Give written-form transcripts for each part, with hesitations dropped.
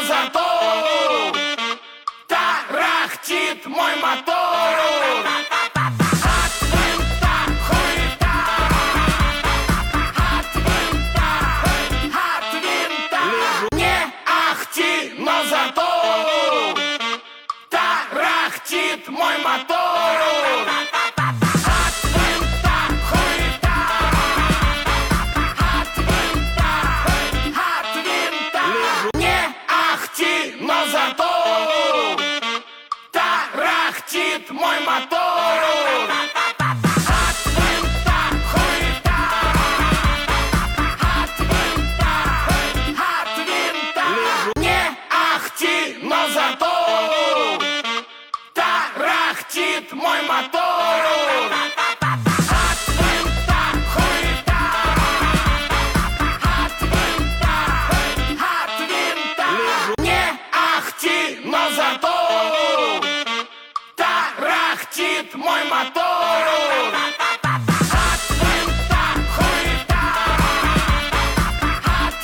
но зато тарахтит мой мотор. От винта хуета, от винта, не ахти, но зато тарахтит мой мотор. От винта хуета, от винта, не ахти, но зато тарахтит мой мотор. От винта хуета, от винта, не ахти, но зато тарахтит мой мотор. От винта хуета, от винта, не ахти, но зато тарахтит мой мотор. От винта хуета, от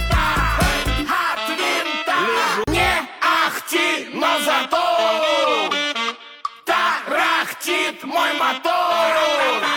винта, не ахти, но зато тарахтит мой мотор.